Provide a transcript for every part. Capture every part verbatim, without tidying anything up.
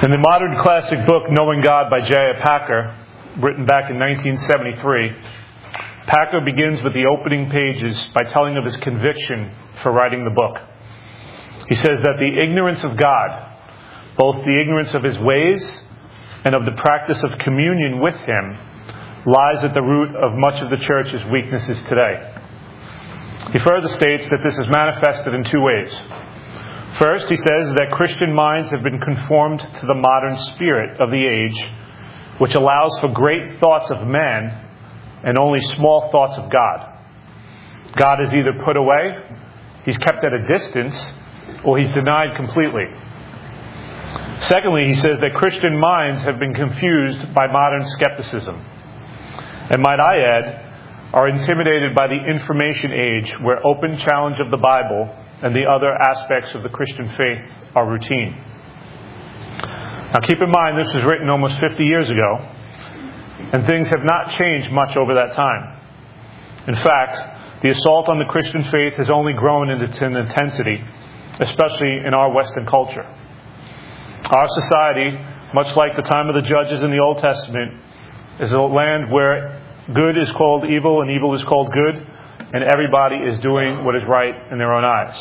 In the modern classic book, Knowing God by J I Packer, written back in nineteen seventy-three, Packer begins with the opening pages by telling of his conviction for writing the book. He says that the ignorance of God, both the ignorance of His ways and of the practice of communion with Him, lies at the root of much of the church's weaknesses today. He further states that this is manifested in two ways. First, he says that Christian minds have been conformed to the modern spirit of the age, which allows for great thoughts of man and only small thoughts of God. God is either put away, He's kept at a distance, or He's denied completely. Secondly, he says that Christian minds have been confused by modern skepticism, and might I add, are intimidated by the information age where open challenge of the Bible and the other aspects of the Christian faith are routine. Now keep in mind, this was written almost fifty years ago, and things have not changed much over that time. In fact, the assault on the Christian faith has only grown in its intensity, especially in our Western culture. Our society, much like the time of the judges in the Old Testament, is a land where good is called evil and evil is called good, and everybody is doing what is right in their own eyes.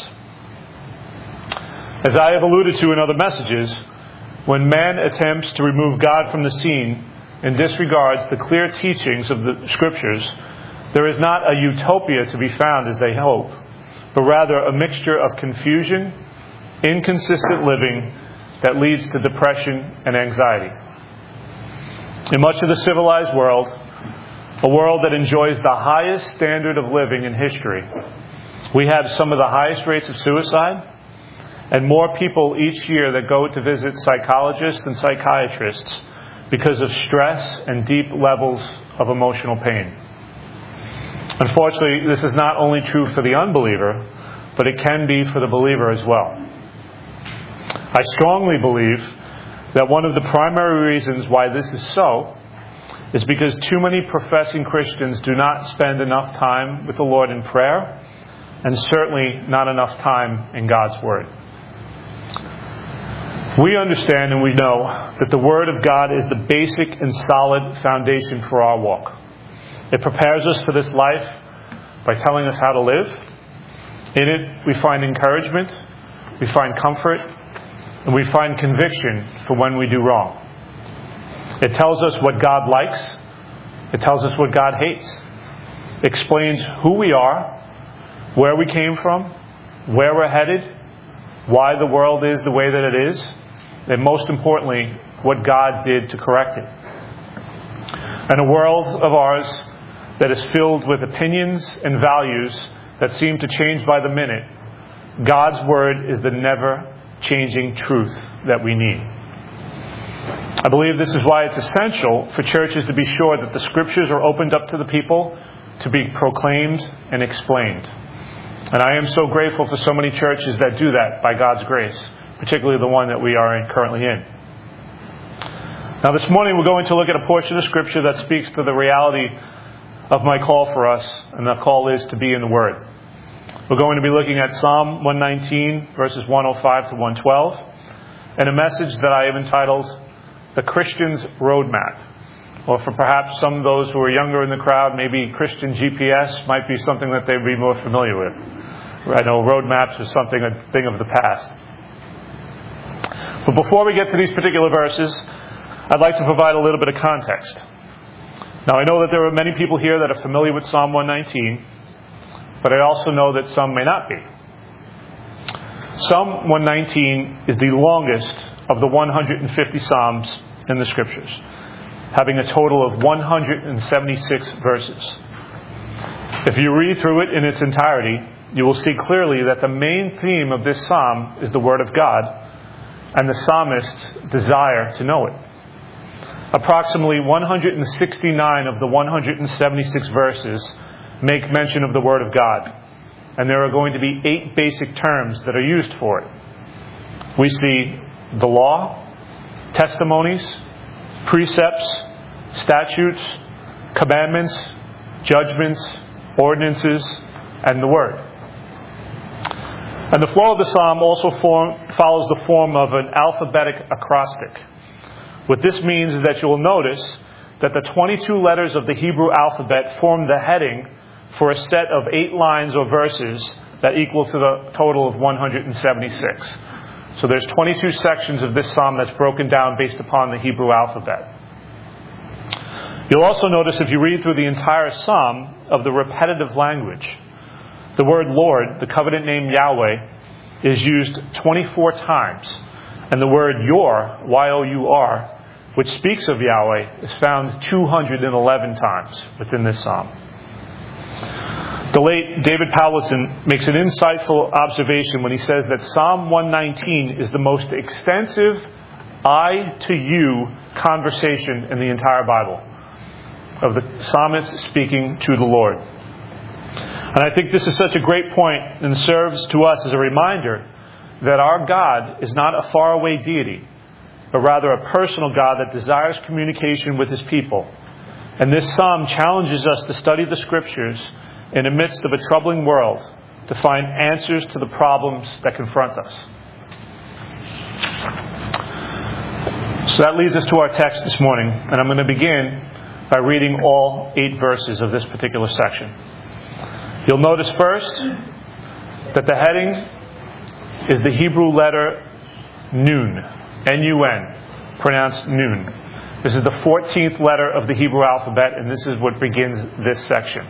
As I have alluded to in other messages, when man attempts to remove God from the scene and disregards the clear teachings of the Scriptures, there is not a utopia to be found as they hope, but rather a mixture of confusion, inconsistent living that leads to depression and anxiety. In much of the civilized world, a world that enjoys the highest standard of living in history, we have some of the highest rates of suicide and more people each year that go to visit psychologists and psychiatrists because of stress and deep levels of emotional pain. Unfortunately, this is not only true for the unbeliever, but it can be for the believer as well. I strongly believe that one of the primary reasons why this is so is because too many professing Christians do not spend enough time with the Lord in prayer, and certainly not enough time in God's Word. We understand and we know that the Word of God is the basic and solid foundation for our walk. It prepares us for this life by telling us how to live. In it, we find encouragement, we find comfort, and we find conviction for when we do wrong. It tells us what God likes. It tells us what God hates. It explains who we are, where we came from, where we're headed, why the world is the way that it is, and most importantly, what God did to correct it. In a world of ours that is filled with opinions and values that seem to change by the minute, God's Word is the never-changing truth that we need. I believe this is why it's essential for churches to be sure that the Scriptures are opened up to the people to be proclaimed and explained. And I am so grateful for so many churches that do that by God's grace, particularly the one that we are in, currently in. Now this morning we're going to look at a portion of Scripture that speaks to the reality of my call for us, and the call is to be in the Word. We're going to be looking at Psalm one nineteen, verses one oh five to one twelve, and a message that I have entitled The Christian's Roadmap. Or for perhaps some of those who are younger in the crowd, maybe Christian G P S might be something that they'd be more familiar with. I know roadmaps are something, a thing of the past. But before we get to these particular verses, I'd like to provide a little bit of context. Now I know that there are many people here that are familiar with Psalm one nineteen, but I also know that some may not be. Psalm one nineteen is the longest of the one hundred fifty Psalms in the Scriptures, having a total of one hundred seventy-six verses. If you read through it in its entirety, you will see clearly that the main theme of this psalm is the Word of God and the psalmist's desire to know it. Approximately one hundred sixty-nine of the one hundred seventy-six verses make mention of the Word of God, and there are going to be eight basic terms that are used for it. We see the law, testimonies, precepts, statutes, commandments, judgments, ordinances, and the Word. And the flow of the psalm also form, follows the form of an alphabetic acrostic. What this means is that you will notice that the twenty-two letters of the Hebrew alphabet form the heading for a set of eight lines or verses that equal to the total of one hundred seventy-six. So there's twenty-two sections of this psalm that's broken down based upon the Hebrew alphabet. You'll also notice if you read through the entire psalm of the repetitive language. The word Lord, the covenant name Yahweh, is used twenty-four times. And the word Yor, Y O U R, which speaks of Yahweh, is found two hundred eleven times within this psalm. The late David Powlison makes an insightful observation when he says that Psalm one nineteen is the most extensive I to you conversation in the entire Bible, of the psalmist speaking to the Lord. And I think this is such a great point and serves to us as a reminder that our God is not a faraway deity, but rather a personal God that desires communication with His people. And this psalm challenges us to study the Scriptures in the midst of a troubling world to find answers to the problems that confront us. So that leads us to our text this morning, and I'm going to begin by reading all eight verses of this particular section. You'll notice first that the heading is the Hebrew letter Nun, N U N, pronounced Nun. This is the fourteenth letter of the Hebrew alphabet, and this is what begins this section.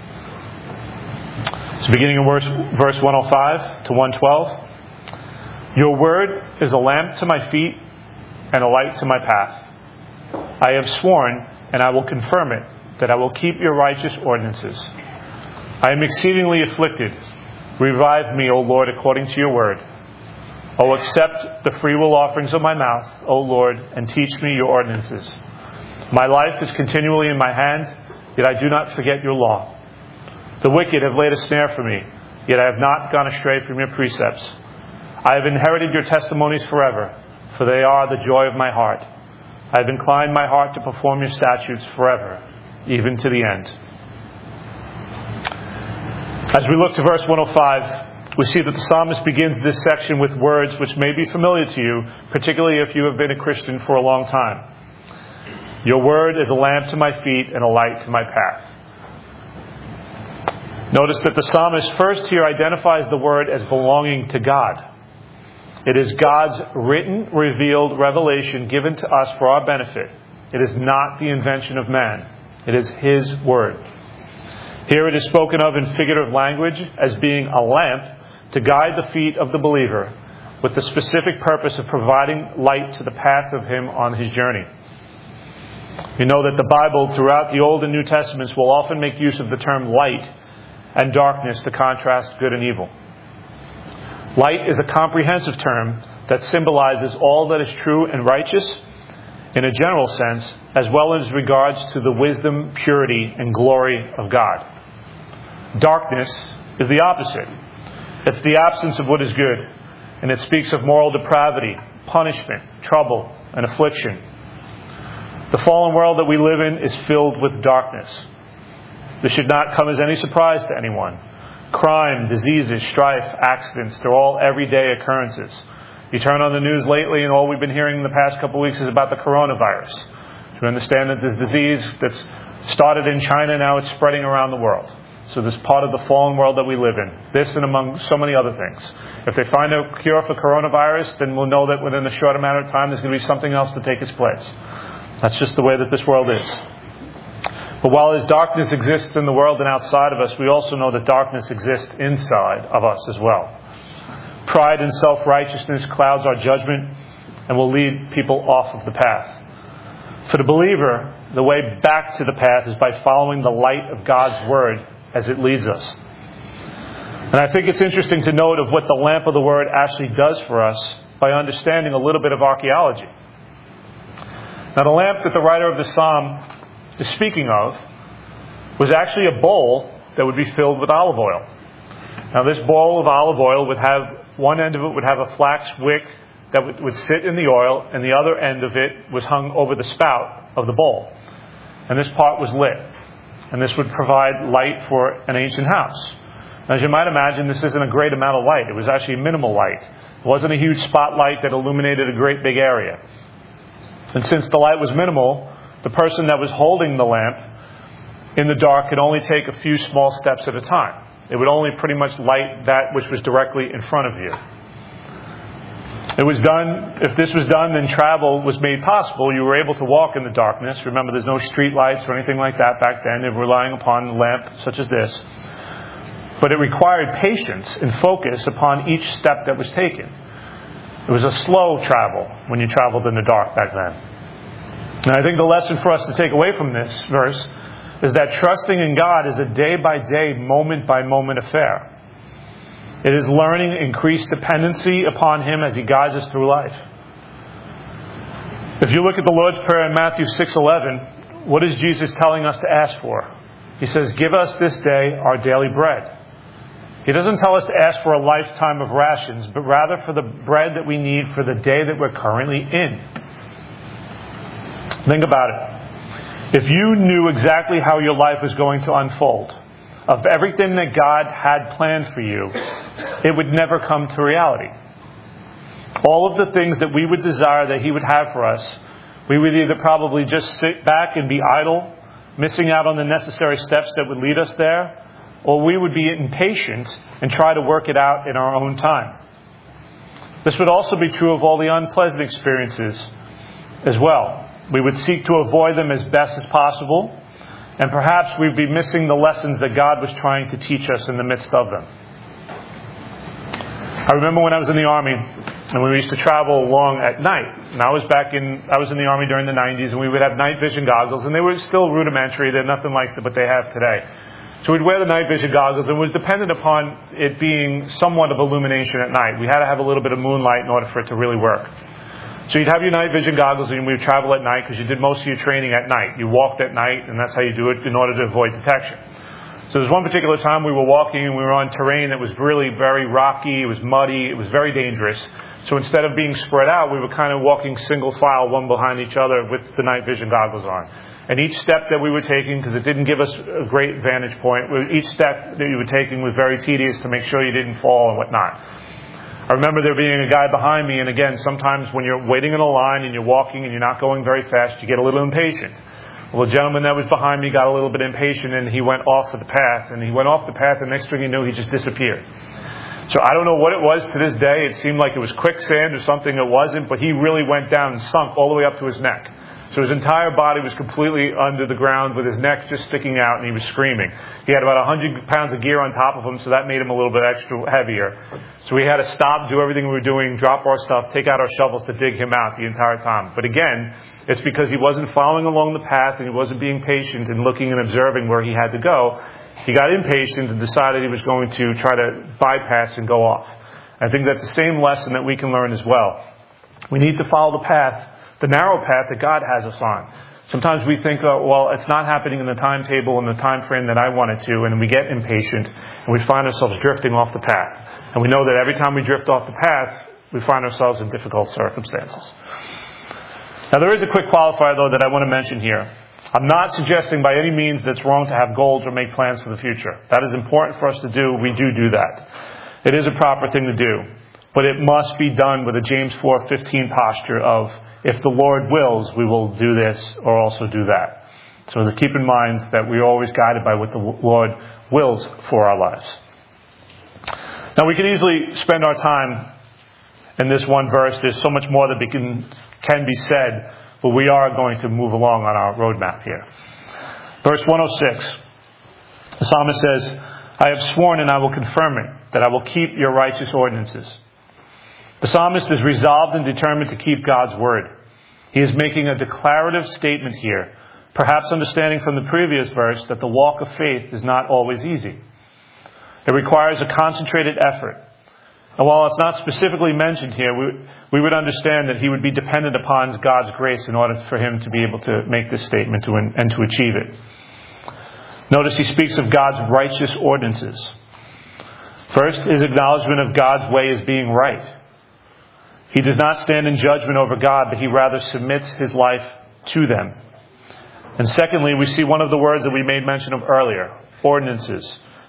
So beginning in verse, verse one oh five to one twelve. Your word is a lamp to my feet and a light to my path. I have sworn, and I will confirm it, that I will keep your righteous ordinances. I am exceedingly afflicted. Revive me, O Lord, according to your word. O accept the freewill offerings of my mouth, O Lord, and teach me your ordinances. My life is continually in my hand, yet I do not forget your law. The wicked have laid a snare for me, yet I have not gone astray from your precepts. I have inherited your testimonies forever, for they are the joy of my heart. I have inclined my heart to perform your statutes forever, even to the end. As we look to verse one oh five, we see that the psalmist begins this section with words which may be familiar to you, particularly if you have been a Christian for a long time. Your word is a lamp to my feet and a light to my path. Notice that the psalmist first here identifies the word as belonging to God. It is God's written, revealed revelation given to us for our benefit. It is not the invention of man. It is His word. Here it is spoken of in figurative language as being a lamp to guide the feet of the believer with the specific purpose of providing light to the path of him on his journey. You know that the Bible throughout the Old and New Testaments will often make use of the term light and darkness to contrast good and evil. Light is a comprehensive term that symbolizes all that is true and righteous in a general sense, as well as regards to the wisdom, purity, and glory of God. Darkness is the opposite. It's the absence of what is good, and it speaks of moral depravity, punishment, trouble, and affliction. The fallen world that we live in is filled with darkness. This should not come as any surprise to anyone. Crime, diseases, strife, accidents, they're all everyday occurrences. You turn on the news lately and all we've been hearing in the past couple of weeks is about the coronavirus. To understand that this disease that's started in China, now it's spreading around the world. So this is part of the fallen world that we live in. This and among so many other things. If they find a cure for coronavirus, then we'll know that within a short amount of time there's going to be something else to take its place. That's just the way that this world is. But while as darkness exists in the world and outside of us, we also know that darkness exists inside of us as well. Pride and self-righteousness clouds our judgment and will lead people off of the path. For the believer, the way back to the path is by following the light of God's Word as it leads us. And I think it's interesting to note of what the lamp of the Word actually does for us by understanding a little bit of archaeology. Now, the lamp that the writer of the Psalm is speaking of was actually a bowl that would be filled with olive oil. Now, this bowl of olive oil would have, one end of it would have a flax wick that would, would sit in the oil, and the other end of it was hung over the spout of the bowl. And this part was lit. And this would provide light for an ancient house. As you might imagine, this isn't a great amount of light. It was actually minimal light. It wasn't a huge spotlight that illuminated a great big area. And since the light was minimal, the person that was holding the lamp in the dark could only take a few small steps at a time. It would only pretty much light that which was directly in front of you. It was done, if this was done, then travel was made possible. You were able to walk in the darkness. Remember, there's no street lights or anything like that back then. They were relying upon a lamp such as this. But it required patience and focus upon each step that was taken. It was a slow travel when you traveled in the dark back then. And I think the lesson for us to take away from this verse is that trusting in God is a day-by-day, moment-by-moment affair. It is learning increased dependency upon Him as He guides us through life. If you look at the Lord's Prayer in Matthew six eleven, what is Jesus telling us to ask for? He says, "Give us this day our daily bread." He doesn't tell us to ask for a lifetime of rations, but rather for the bread that we need for the day that we're currently in. Think about it. If you knew exactly how your life was going to unfold, of everything that God had planned for you, it would never come to reality. All of the things that we would desire that He would have for us, we would either probably just sit back and be idle, missing out on the necessary steps that would lead us there, or we would be impatient and try to work it out in our own time. This would also be true of all the unpleasant experiences as well. We would seek to avoid them as best as possible, and perhaps we'd be missing the lessons that God was trying to teach us in the midst of them. I remember when I was in the Army, and we used to travel along at night. And I was back in, I was in the Army during the nineties, and we would have night vision goggles, and they were still rudimentary. They're nothing like what they have today. So we'd wear the night vision goggles, and it was dependent upon it being somewhat of illumination at night. We had to have a little bit of moonlight in order for it to really work. So you'd have your night vision goggles, and we would travel at night because you did most of your training at night. You walked at night, and that's how you do it in order to avoid detection. So there was one particular time we were walking, and we were on terrain that was really very rocky, it was muddy, it was very dangerous. So instead of being spread out, we were kind of walking single file, one behind each other with the night vision goggles on. And each step that we were taking, because it didn't give us a great vantage point, each step that you were taking was very tedious to make sure you didn't fall and whatnot. I remember there being a guy behind me, and again, sometimes when you're waiting in a line and you're walking and you're not going very fast, you get a little impatient. Well, the gentleman that was behind me got a little bit impatient, and he went off of the path, and he went off the path, and next thing you knew, he just disappeared. So I don't know what it was to this day. It seemed like it was quicksand or something. It wasn't, but he really went down and sunk all the way up to his neck. So his entire body was completely under the ground with his neck just sticking out, and he was screaming. He had about one hundred pounds of gear on top of him, so that made him a little bit extra heavier. So we had to stop, do everything we were doing, drop our stuff, take out our shovels to dig him out the entire time. But again, it's because he wasn't following along the path, and he wasn't being patient and looking and observing where he had to go. He got impatient and decided he was going to try to bypass and go off. I think that's the same lesson that we can learn as well. We need to follow the path, the narrow path that God has us on. Sometimes we think, oh, well, it's not happening in the timetable and the time frame that I want it to, and we get impatient, and we find ourselves drifting off the path. And we know that every time we drift off the path, we find ourselves in difficult circumstances. Now, there is a quick qualifier, though, that I want to mention here. I'm not suggesting by any means that it's wrong to have goals or make plans for the future. That is important for us to do. We do do that. It is a proper thing to do. But it must be done with a James four fifteen posture of, if the Lord wills, we will do this or also do that. So to keep in mind that we're always guided by what the Lord wills for our lives. Now, we can easily spend our time in this one verse. There's so much more that we can, can be said, but we are going to move along on our roadmap here. Verse one oh six, the psalmist says, I have sworn and I will confirm it, that I will keep your righteous ordinances. The psalmist is resolved and determined to keep God's word. He is making a declarative statement here, perhaps understanding from the previous verse that the walk of faith is not always easy. It requires a concentrated effort. And while it's not specifically mentioned here, we, we would understand that he would be dependent upon God's grace in order for him to be able to make this statement to, and to achieve it. Notice he speaks of God's righteous ordinances. First, his acknowledgement of God's way as being right. He does not stand in judgment over God, but he rather submits his life to them. And secondly, we see one of the words that we made mention of earlier, ordinances.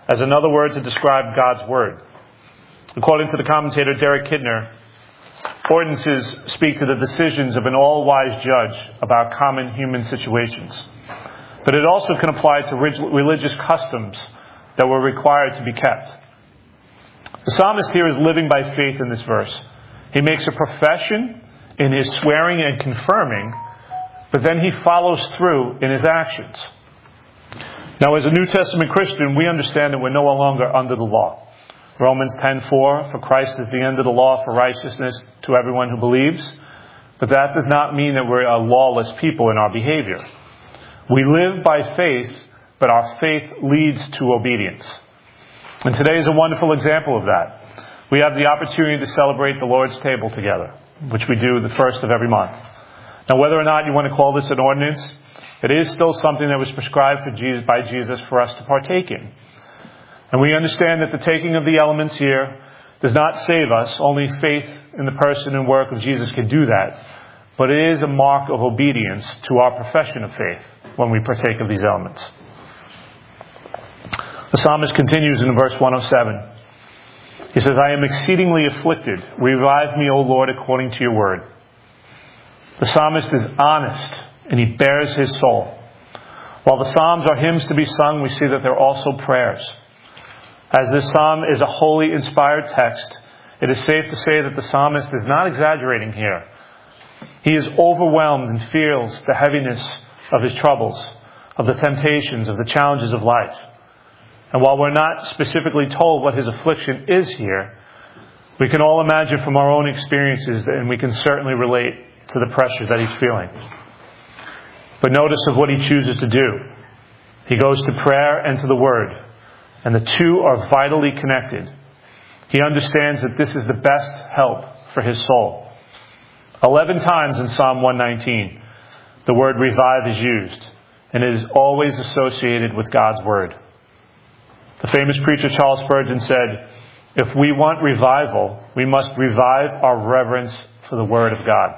as another word to describe God's Word. According to the commentator Derek Kidner, ordinances speak to the decisions of an all-wise judge about common human situations. But it also can apply to religious customs that were required to be kept. The psalmist here is living by faith in this verse. He makes a profession in his swearing and confirming, but then he follows through in his actions. Now, as a New Testament Christian, we understand that we're no longer under the law. Romans ten four, for Christ is the end of the law for righteousness to everyone who believes. But that does not mean that we're a lawless people in our behavior. We live by faith, but our faith leads to obedience. And today is a wonderful example of that. We have the opportunity to celebrate the Lord's table together, which we do the first of every month. Now, whether or not you want to call this an ordinance, it is still something that was prescribed for Jesus, by Jesus for us to partake in. And we understand that the taking of the elements here does not save us. Only faith in the person and work of Jesus can do that. But it is a mark of obedience to our profession of faith when we partake of these elements. The psalmist continues in verse one oh seven. He says, I am exceedingly afflicted. Revive me, O Lord, according to your word. The psalmist is honest, and he bears his soul. While the psalms are hymns to be sung, we see that they're also prayers. As this psalm is a holy, inspired text, it is safe to say that the psalmist is not exaggerating here. He is overwhelmed and feels the heaviness of his troubles, of the temptations, of the challenges of life. And while we're not specifically told what his affliction is here, we can all imagine from our own experiences, and we can certainly relate to the pressure that he's feeling. But notice of what he chooses to do. He goes to prayer and to the Word, and the two are vitally connected. He understands that this is the best help for his soul. Eleven times in Psalm one nineteen, the word revive is used, and it is always associated with God's Word. The famous preacher Charles Spurgeon said, if we want revival, we must revive our reverence for the Word of God.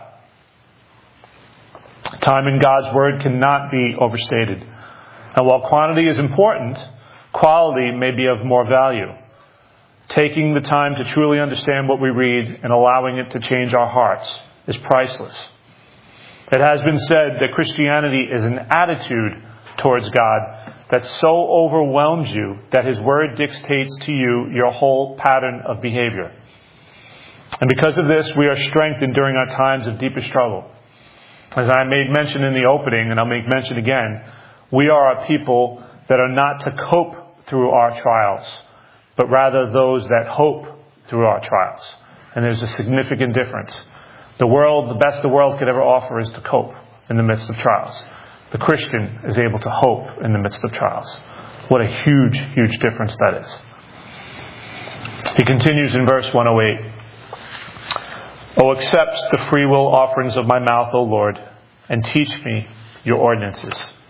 Time in God's Word cannot be overstated. And while quantity is important, quality may be of more value. Taking the time to truly understand what we read and allowing it to change our hearts is priceless. It has been said that Christianity is an attitude towards God that so overwhelms you that His Word dictates to you your whole pattern of behavior. And because of this, we are strengthened during our times of deepest struggle. As I made mention in the opening, and I'll make mention again, we are a people that are not to cope through our trials, but rather those that hope through our trials. And there's a significant difference. The world, the best the world could ever offer is to cope in the midst of trials. The Christian is able to hope in the midst of trials. What a huge, huge difference that is. He continues in verse one oh eight. O accept the free will offerings of my mouth, O Lord, and teach me your ordinances.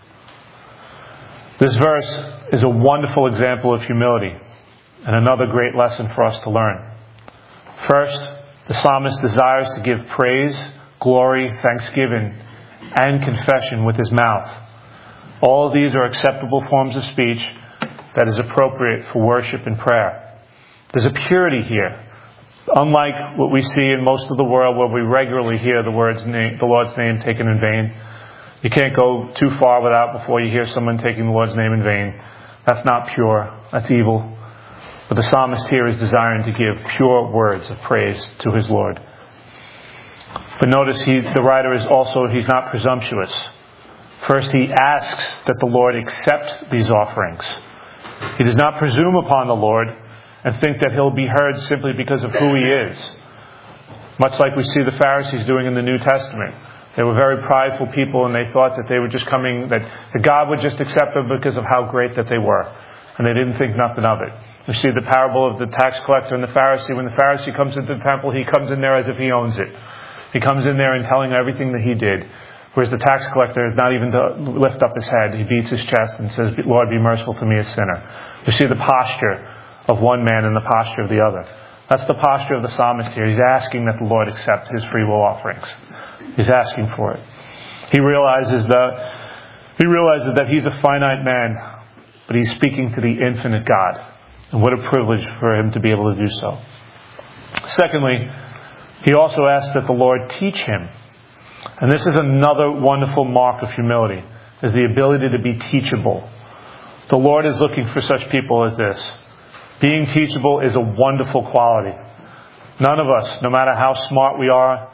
This verse is a wonderful example of humility and another great lesson for us to learn. First, the psalmist desires to give praise, glory, thanksgiving, and confession with his mouth. All of these are acceptable forms of speech that is appropriate for worship and prayer. There's a purity here, unlike what we see in most of the world where we regularly hear the words name, the Lord's name taken in vain. You can't go too far without before you hear someone taking the Lord's name in vain. That's not pure. That's evil. But the psalmist here is desiring to give pure words of praise to his Lord. But notice he, the writer is also, he's not presumptuous. First, he asks that the Lord accept these offerings. He does not presume upon the Lord and think that he'll be heard simply because of who he is. Much like we see the Pharisees doing in the New Testament. They were very prideful people, and they thought that they were just coming, that, that God would just accept them because of how great that they were. And they didn't think nothing of it. We see the parable of the tax collector and the Pharisee. When the Pharisee comes into the temple, he comes in there as if he owns it. He comes in there and telling everything that he did. Whereas the tax collector is not even to lift up his head. He beats his chest and says, Lord, be merciful to me, a sinner. We see the posture of one man and the posture of the other. That's the posture of the psalmist here. He's asking that the Lord accept his free will offerings. He's asking for it. He realizes that he realizes that he's a finite man, but he's speaking to the infinite God. And what a privilege for him to be able to do so. Secondly, he also asked that the Lord teach him. And this is another wonderful mark of humility, is the ability to be teachable. The Lord is looking for such people as this. Being teachable is a wonderful quality. None of us, no matter how smart we are,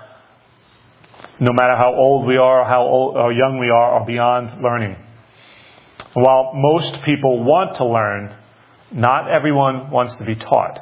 no matter how old we are, how old or young we are, are beyond learning. While most people want to learn, not everyone wants to be taught.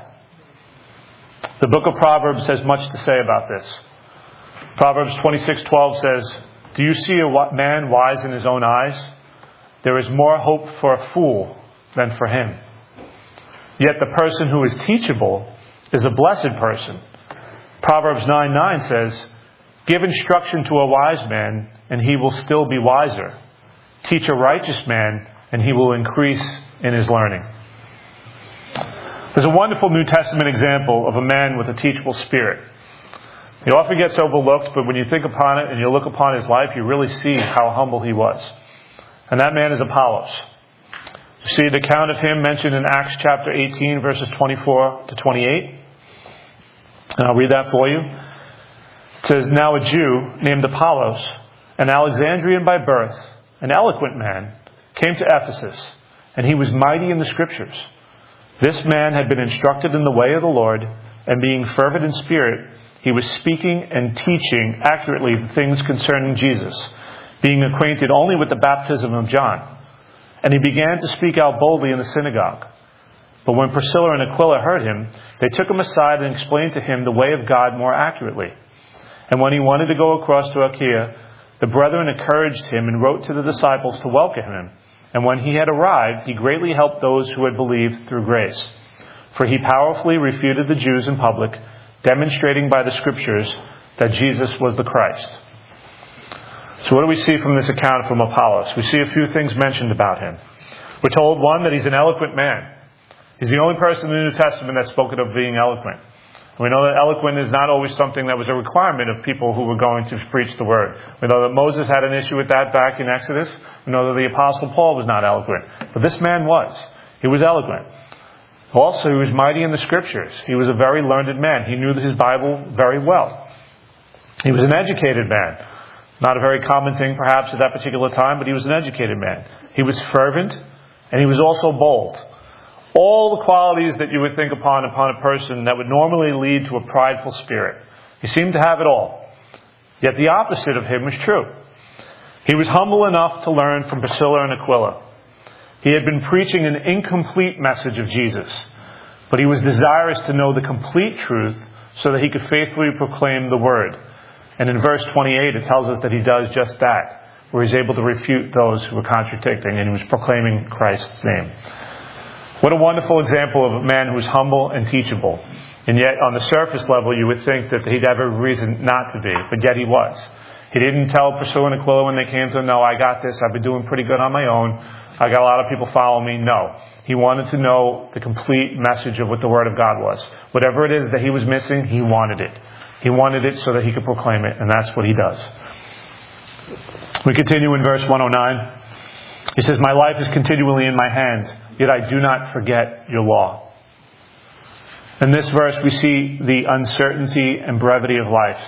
The book of Proverbs has much to say about this. Proverbs twenty-six twelve says, "Do you see a man wise in his own eyes? There is more hope for a fool than for him. Yet the person who is teachable is a blessed person." Proverbs nine nine says, "Give instruction to a wise man, and he will still be wiser. Teach a righteous man, and he will increase in his learning." There's a wonderful New Testament example of a man with a teachable spirit. He often gets overlooked, but when you think upon it and you look upon his life, you really see how humble he was. And that man is Apollos. You see the account of him mentioned in Acts chapter eighteen, verses twenty-four to twenty-eight. And I'll read that for you. It says, "Now a Jew named Apollos, an Alexandrian by birth, an eloquent man, came to Ephesus, and he was mighty in the Scriptures. This man had been instructed in the way of the Lord, and being fervent in spirit, he was speaking and teaching accurately the things concerning Jesus, being acquainted only with the baptism of John. And he began to speak out boldly in the synagogue. But when Priscilla and Aquila heard him, they took him aside and explained to him the way of God more accurately. And when he wanted to go across to Achaia, the brethren encouraged him and wrote to the disciples to welcome him. And when he had arrived, he greatly helped those who had believed through grace. For he powerfully refuted the Jews in public, demonstrating by the Scriptures that Jesus was the Christ." So what do we see from this account from Apollos? We see a few things mentioned about him. We're told, one, that he's an eloquent man. He's the only person in the New Testament that's spoken of being eloquent. We know that eloquent is not always something that was a requirement of people who were going to preach the word. We know that Moses had an issue with that back in Exodus. We know that the Apostle Paul was not eloquent. But this man was. He was eloquent. Also, he was mighty in the Scriptures. He was a very learned man. He knew his Bible very well. He was an educated man. Not a very common thing perhaps at that particular time, but he was an educated man. He was fervent, and he was also bold. All the qualities that you would think upon upon a person that would normally lead to a prideful spirit. He seemed to have it all. Yet the opposite of him was true. He was humble enough to learn from Priscilla and Aquila. He had been preaching an incomplete message of Jesus, but he was desirous to know the complete truth so that he could faithfully proclaim the word. And in verse twenty-eight, it tells us that he does just that, where he's able to refute those who were contradicting, and he was proclaiming Christ's name. What a wonderful example of a man who was humble and teachable. And yet, on the surface level, you would think that he'd have every reason not to be, but yet he was. He didn't tell Priscilla and Aquila when they came to him, "No, I got this. I've been doing pretty good on my own. I got a lot of people following me." No. He wanted to know the complete message of what the Word of God was. Whatever it is that he was missing, he wanted it. He wanted it so that he could proclaim it, and that's what he does. We continue in verse one oh nine. He says, "My life is continually in my hands, yet I do not forget your law." In this verse, we see the uncertainty and brevity of life.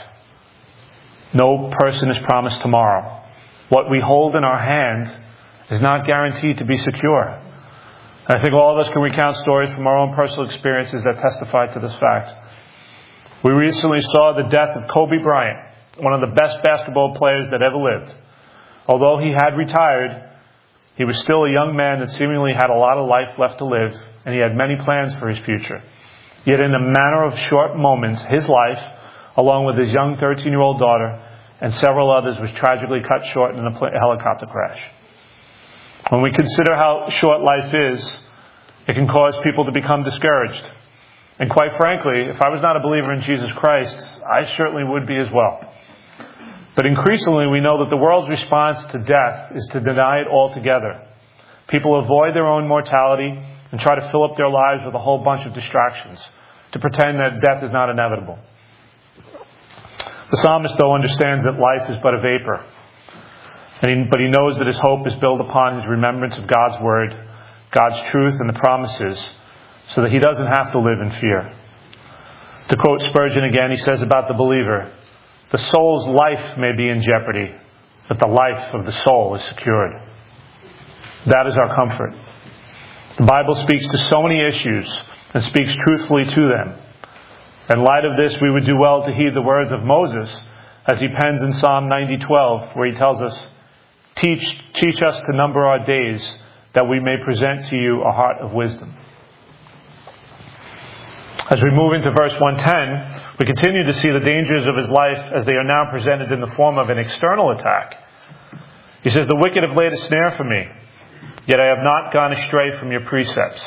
No person is promised tomorrow. What we hold in our hands is not guaranteed to be secure. And I think all of us can recount stories from our own personal experiences that testify to this fact. We recently saw the death of Kobe Bryant, one of the best basketball players that ever lived. Although he had retired, he was still a young man that seemingly had a lot of life left to live, and he had many plans for his future. Yet in a matter of short moments, his life, along with his young thirteen-year-old daughter and several others, was tragically cut short in a helicopter crash. When we consider how short life is, it can cause people to become discouraged. And quite frankly, if I was not a believer in Jesus Christ, I certainly would be as well. But increasingly, we know that the world's response to death is to deny it altogether. People avoid their own mortality and try to fill up their lives with a whole bunch of distractions to pretend that death is not inevitable. The psalmist, though, understands that life is but a vapor. And he, but he knows that his hope is built upon his remembrance of God's word, God's truth, and the promises so that he doesn't have to live in fear. To quote Spurgeon again, he says about the believer, "The soul's life may be in jeopardy, but the life of the soul is secured." That is our comfort. The Bible speaks to so many issues and speaks truthfully to them. In light of this, we would do well to heed the words of Moses as he pens in Psalm ninety twelve, where he tells us, Teach, teach us to number our days, that we may present to you a heart of wisdom. As we move into verse one ten, we continue to see the dangers of his life as they are now presented in the form of an external attack. He says, "The wicked have laid a snare for me, yet I have not gone astray from your precepts."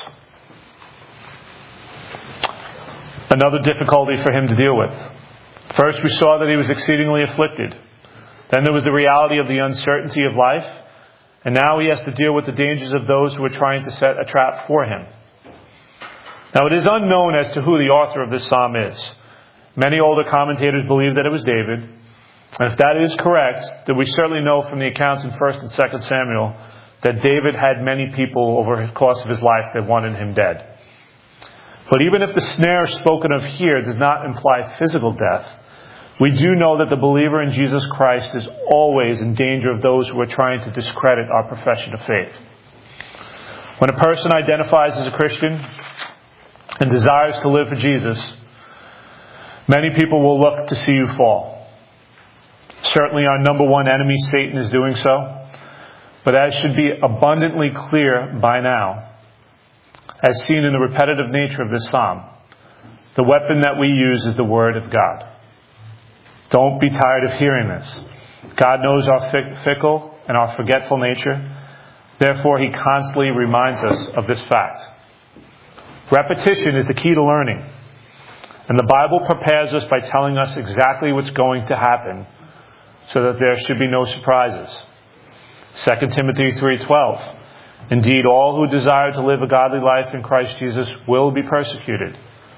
Another difficulty for him to deal with. First, we saw that he was exceedingly afflicted. Then there was the reality of the uncertainty of life. And now he has to deal with the dangers of those who are trying to set a trap for him. Now, it is unknown as to who the author of this psalm is. Many older commentators believe that it was David. And if that is correct, then we certainly know from the accounts in First and Second Samuel that David had many people over the course of his life that wanted him dead. But even if the snare spoken of here does not imply physical death, we do know that the believer in Jesus Christ is always in danger of those who are trying to discredit our profession of faith. When a person identifies as a Christian and desires to live for Jesus, many people will look to see you fall. Certainly our number one enemy, Satan, is doing so. But as should be abundantly clear by now, as seen in the repetitive nature of this psalm, the weapon that we use is the Word of God. Don't be tired of hearing this. God knows our fickle and our forgetful nature. Therefore, He constantly reminds us of this fact. Repetition is the key to learning. And the Bible prepares us by telling us exactly what's going to happen so that there should be no surprises. Second Timothy three twelve. Indeed, all who desire to live a godly life in Christ Jesus will be persecuted.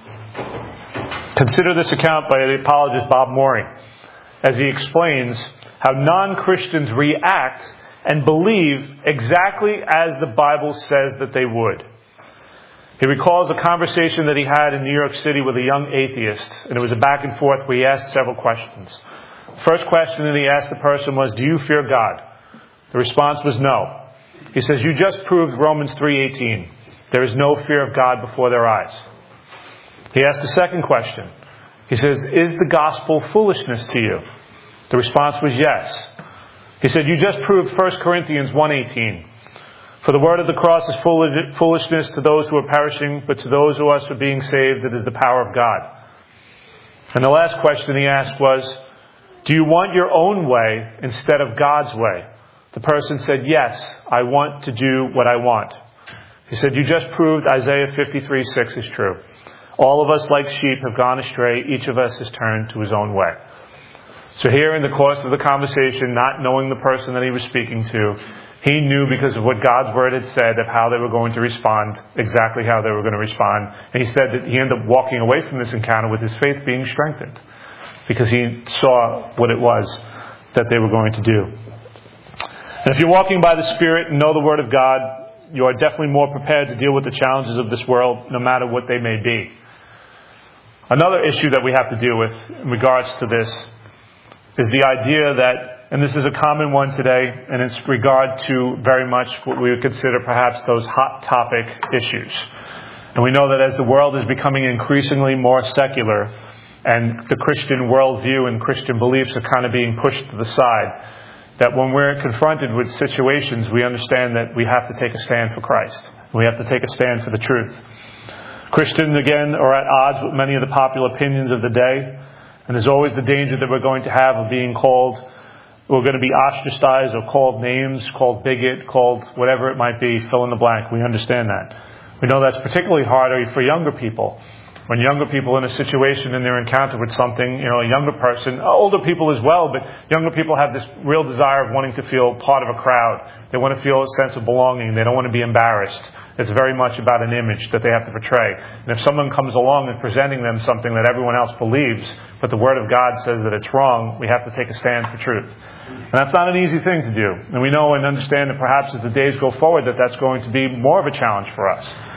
Consider this account by the apologist Bob Mooring as he explains how non-Christians react and believe exactly as the Bible says that they would. He recalls a conversation that he had in New York City with a young atheist, and it was a back and forth where he asked several questions. The first question that he asked the person was, "Do you fear God?" The response was no. He says, "You just proved Romans three eighteen. There is no fear of God before their eyes." He asked a second question. He says, "Is the gospel foolishness to you?" The response was yes. He said, "You just proved First Corinthians one eighteen. For the word of the cross is foolishness to those who are perishing, but to those who are being saved, it is the power of God." And the last question he asked was, "Do you want your own way instead of God's way?" The person said, "Yes, I want to do what I want." He said, "You just proved Isaiah fifty-three six is true. All of us like sheep have gone astray. Each of us has turned to his own way." So here in the course of the conversation, not knowing the person that he was speaking to, he knew because of what God's word had said of how they were going to respond, exactly how they were going to respond. And he said that he ended up walking away from this encounter with his faith being strengthened because he saw what it was that they were going to do. And if you're walking by the Spirit and know the Word of God, you are definitely more prepared to deal with the challenges of this world, no matter what they may be. Another issue that we have to deal with in regards to this is the idea that, and this is a common one today, and it's regard to very much what we would consider perhaps those hot topic issues. And we know that as the world is becoming increasingly more secular, and the Christian worldview and Christian beliefs are kind of being pushed to the side, that when we're confronted with situations, we understand that we have to take a stand for Christ. We have to take a stand for the truth. Christians, again, are at odds with many of the popular opinions of the day. And there's always the danger that we're going to have of being called, we're going to be ostracized or called names, called bigot, called whatever it might be, fill in the blank. We understand that. We know that's particularly harder for younger people. When younger people in a situation in their encounter with something, you know, a younger person, older people as well, but younger people have this real desire of wanting to feel part of a crowd. They want to feel a sense of belonging. They don't want to be embarrassed. It's very much about an image that they have to portray. And if someone comes along and presenting them something that everyone else believes, but the Word of God says that it's wrong, we have to take a stand for truth. And that's not an easy thing to do. And we know and understand that perhaps as the days go forward that that's going to be more of a challenge for us.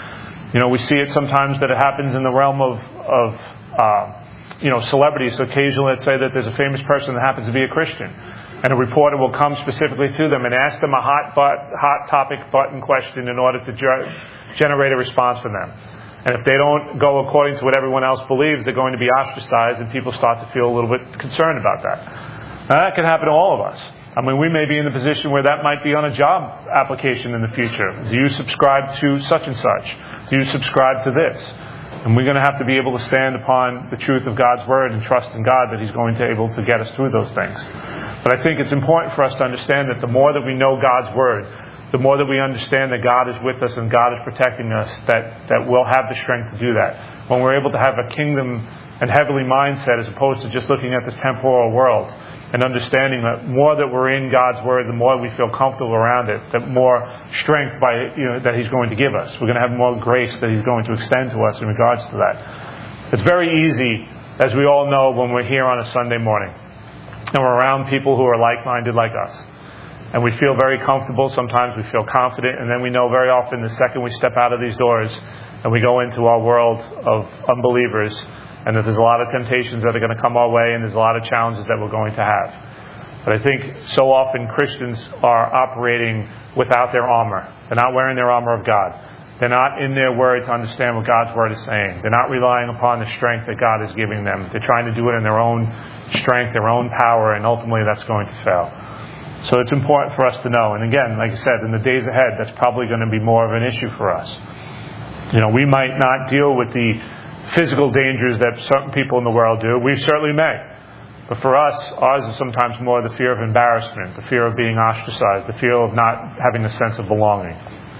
You know, we see it sometimes that it happens in the realm of, of uh, you know, celebrities. So occasionally, let's say that there's a famous person that happens to be a Christian, and a reporter will come specifically to them and ask them a hot, but, hot topic button question in order to ger- generate a response from them. And if they don't go according to what everyone else believes, they're going to be ostracized, and people start to feel a little bit concerned about that. Now, that can happen to all of us. I mean, we may be in the position where that might be on a job application in the future. Do you subscribe to such and such? Do you subscribe to this? And we're going to have to be able to stand upon the truth of God's Word and trust in God that He's going to be able to get us through those things. But I think it's important for us to understand that the more that we know God's Word, the more that we understand that God is with us and God is protecting us, that, that we'll have the strength to do that. When we're able to have a kingdom and heavenly mindset as opposed to just looking at this temporal world, and understanding that more that we're in God's Word, the more we feel comfortable around it, the more strength by you know that He's going to give us. We're going to have more grace that He's going to extend to us in regards to that. It's very easy, as we all know, when we're here on a Sunday morning, and we're around people who are like-minded like us. And we feel very comfortable. Sometimes we feel confident. And then we know very often the second we step out of these doors and we go into our world of unbelievers, and that there's a lot of temptations that are going to come our way, and there's a lot of challenges that we're going to have. But I think so often Christians are operating without their armor. They're not wearing their armor of God. They're not in their Word to understand what God's Word is saying. They're not relying upon the strength that God is giving them. They're trying to do it in their own strength, their own power, and ultimately that's going to fail. So it's important for us to know. And again, like I said, in the days ahead, that's probably going to be more of an issue for us. You know, we might not deal with the physical dangers that certain people in the world do. We certainly may. But for us, ours is sometimes more the fear of embarrassment, the fear of being ostracized, the fear of not having a sense of belonging.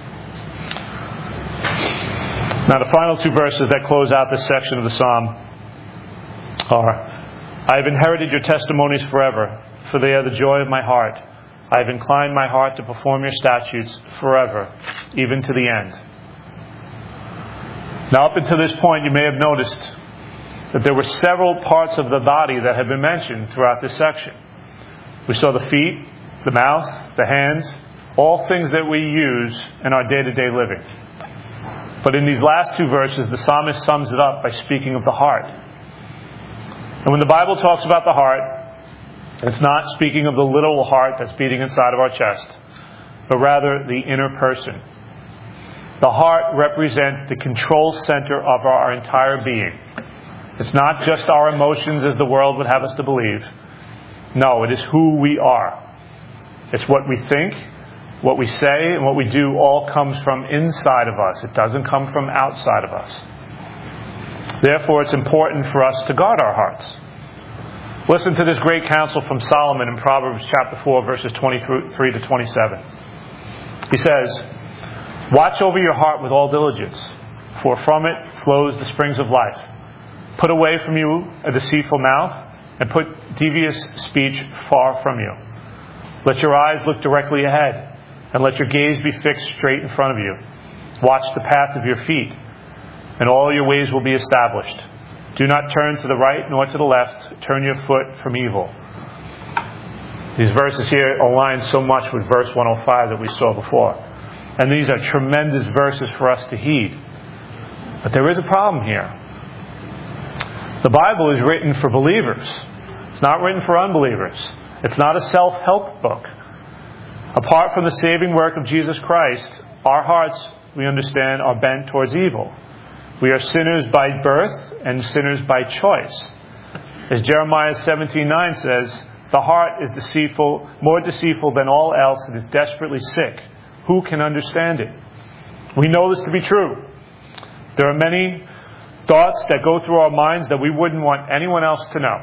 Now, the final two verses that close out this section of the psalm are, I have inherited your testimonies forever, for they are the joy of my heart. I have inclined my heart to perform your statutes forever, even to the end. Now, up until this point, you may have noticed that there were several parts of the body that have been mentioned throughout this section. We saw the feet, the mouth, the hands, all things that we use in our day-to-day living. But in these last two verses, the psalmist sums it up by speaking of the heart. And when the Bible talks about the heart, it's not speaking of the literal heart that's beating inside of our chest, but rather the inner person. The heart represents the control center of our entire being. It's not just our emotions as the world would have us to believe. No, it is who we are. It's what we think, what we say, and what we do all comes from inside of us. It doesn't come from outside of us. Therefore, it's important for us to guard our hearts. Listen to this great counsel from Solomon in Proverbs chapter four, verses twenty-three to twenty-seven. He says, watch over your heart with all diligence, for from it flows the springs of life. Put away from you a deceitful mouth, and put devious speech far from you. Let your eyes look directly ahead, and let your gaze be fixed straight in front of you. Watch the path of your feet, and all your ways will be established. Do not turn to the right nor to the left. Turn your foot from evil. These verses here align so much with verse one oh five that we saw before. And these are tremendous verses for us to heed. But there is a problem here. The Bible is written for believers. It's not written for unbelievers. It's not a self-help book. Apart from the saving work of Jesus Christ, our hearts, we understand, are bent towards evil. We are sinners by birth and sinners by choice. As Jeremiah seventeen nine says, the heart is deceitful, more deceitful than all else, and is desperately sick. Who can understand it? We know this to be true. There are many thoughts that go through our minds that we wouldn't want anyone else to know.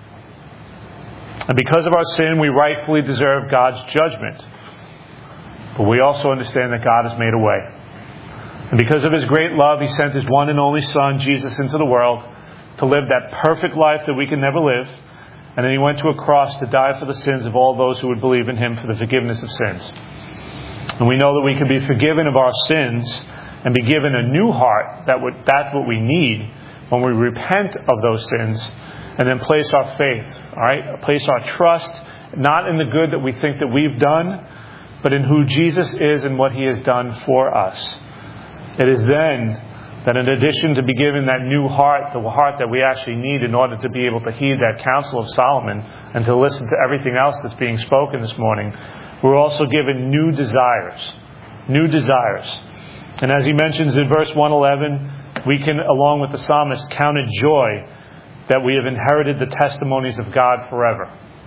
And because of our sin, we rightfully deserve God's judgment. But we also understand that God has made a way. And because of His great love, He sent His one and only Son, Jesus, into the world to live that perfect life that we can never live. And then He went to a cross to die for the sins of all those who would believe in Him for the forgiveness of sins. And we know that we can be forgiven of our sins and be given a new heart. That would, that's what we need when we repent of those sins and then place our faith, all right? Place our trust not in the good that we think that we've done, but in who Jesus is and what He has done for us. It is then That in addition to be given that new heart, the heart that we actually need in order to be able to heed that counsel of Solomon and to listen to everything else that's being spoken this morning, we're also given new desires. New desires. And as he mentions in verse one eleven, we can, along with the psalmist, count it joy that we have inherited the testimonies of God forever.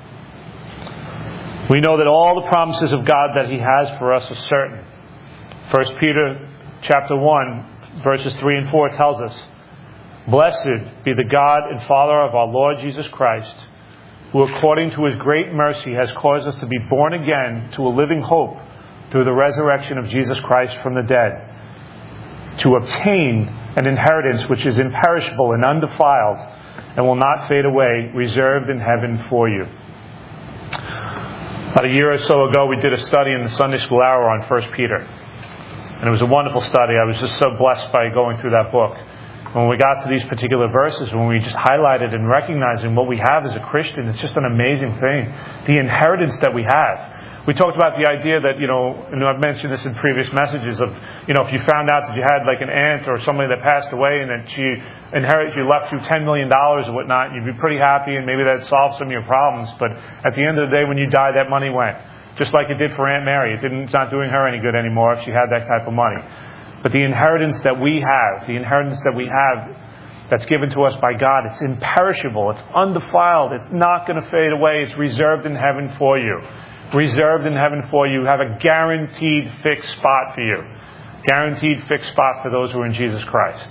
We know that all the promises of God that He has for us are certain. First Peter chapter one, verses three and four tells us, "Blessed be the God and Father of our Lord Jesus Christ, who according to His great mercy has caused us to be born again to a living hope through the resurrection of Jesus Christ from the dead, to obtain an inheritance which is imperishable and undefiled and will not fade away, reserved in heaven for you." About a year or so ago, we did a study in the Sunday School Hour on First Peter. And it was a wonderful study. I was just so blessed by going through that book. When we got to these particular verses, when we just highlighted and recognizing what we have as a Christian, it's just an amazing thing. The inheritance that we have. We talked about the idea that, you know, and I've mentioned this in previous messages of, you know, if you found out that you had like an aunt or somebody that passed away and that she inherited, she left you ten million dollars or whatnot, you'd be pretty happy and maybe that solved some of your problems. But at the end of the day, when you die, that money went. Just like it did for Aunt Mary. It didn't, it's not doing her any good anymore if she had that type of money. But the inheritance that we have, the inheritance that we have that's given to us by God, it's imperishable, it's undefiled, it's not going to fade away, it's reserved in heaven for you. Reserved in heaven for you. Have a guaranteed fixed spot for you. Guaranteed fixed spot for those who are in Jesus Christ.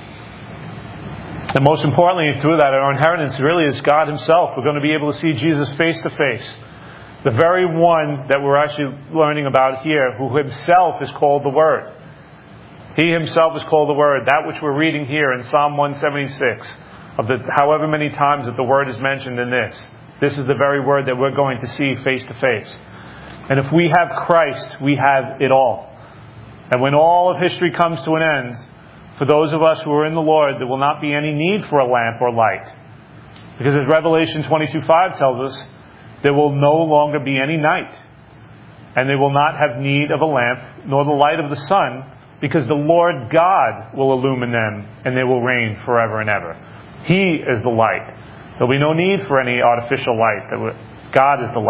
And most importantly, through that, our inheritance really is God Himself. We're going to be able to see Jesus face to face. The very one that we're actually learning about here, who Himself is called the Word. He Himself is called the Word. That which we're reading here in Psalm one seventy-six, of the however many times that the Word is mentioned in this. This is the very Word that we're going to see face to face. And if we have Christ, we have it all. And when all of history comes to an end, for those of us who are in the Lord, there will not be any need for a lamp or light. Because as Revelation twenty-two five tells us, there will no longer be any night. And they will not have need of a lamp, nor the light of the sun, because the Lord God will illumine them, and they will reign forever and ever. He is the light. There'll be no need for any artificial light. God is the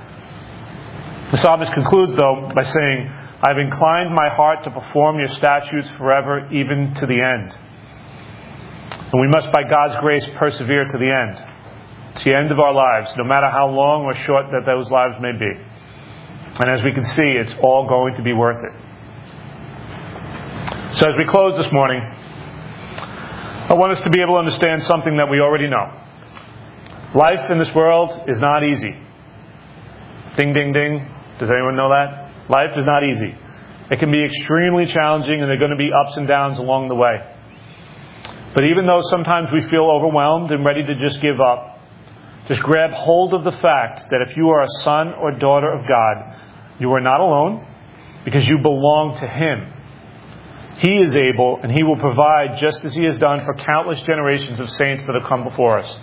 light. The psalmist concludes, though, by saying, "I've inclined my heart to perform your statutes forever, even to the end." And we must, by God's grace, persevere to the end. It's the end of our lives, no matter how long or short that those lives may be. And as we can see, it's all going to be worth it. So as we close this morning, I want us to be able to understand something that we already know. Life in this world is not easy. Ding, ding, ding. Does anyone know that? Life is not easy. It can be extremely challenging, and there are going to be ups and downs along the way. But even though sometimes we feel overwhelmed and ready to just give up, just grab hold of the fact that if you are a son or daughter of God, you are not alone because you belong to Him. He is able, and He will provide just as He has done for countless generations of saints that have come before us.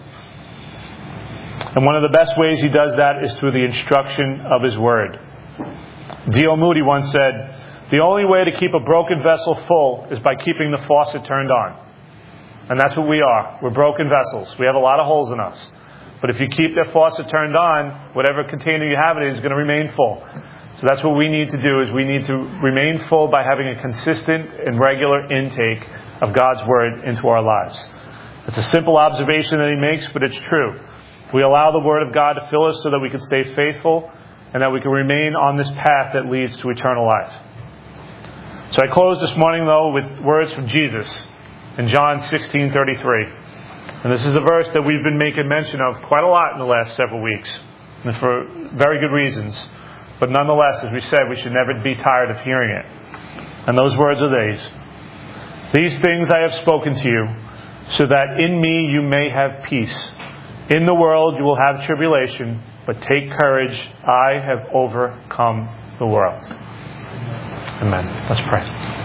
And one of the best ways He does that is through the instruction of His Word. D L Moody once said, "The only way to keep a broken vessel full is by keeping the faucet turned on." And that's what we are. We're broken vessels. We have a lot of holes in us. But if you keep that faucet turned on, whatever container you have it in is going to remain full. So that's what we need to do, is we need to remain full by having a consistent and regular intake of God's Word into our lives. It's a simple observation that he makes, but it's true. We allow the Word of God to fill us so that we can stay faithful and that we can remain on this path that leads to eternal life. So I close this morning, though, with words from Jesus in John sixteen thirty-three. And this is a verse that we've been making mention of quite a lot in the last several weeks, and for very good reasons. But nonetheless, as we said, we should never be tired of hearing it. And those words are these. "These things I have spoken to you, so that in me you may have peace. In the world you will have tribulation, but take courage, I have overcome the world." Amen. Let's pray.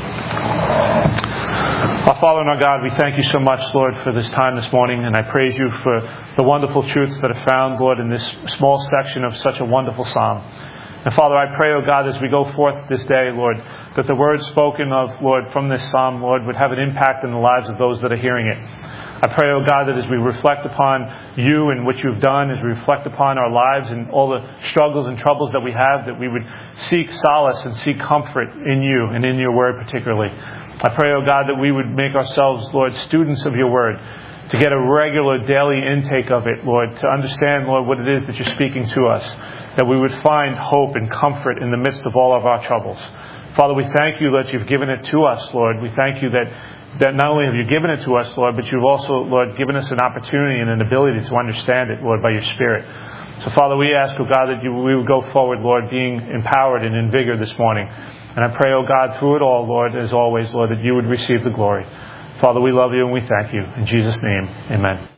Our Father and our God, we thank you so much, Lord, for this time this morning, and I praise you for the wonderful truths that are found, Lord, in this small section of such a wonderful psalm. And Father, I pray, O God, as we go forth this day, Lord, that the words spoken of, Lord, from this psalm, Lord, would have an impact in the lives of those that are hearing it. I pray, O God, that as we reflect upon you and what you've done, as we reflect upon our lives and all the struggles and troubles that we have, that we would seek solace and seek comfort in you and in your word particularly. I pray, O God, that we would make ourselves, Lord, students of your word, to get a regular daily intake of it, Lord, to understand, Lord, what it is that you're speaking to us, that we would find hope and comfort in the midst of all of our troubles. Father, we thank you that you've given it to us, Lord. We thank you that, that not only have you given it to us, Lord, but you've also, Lord, given us an opportunity and an ability to understand it, Lord, by your Spirit. So, Father, we ask, oh God, that you, we would go forward, Lord, being empowered and in vigor this morning. And I pray, oh God, through it all, Lord, as always, Lord, that you would receive the glory. Father, we love you and we thank you. In Jesus' name, amen.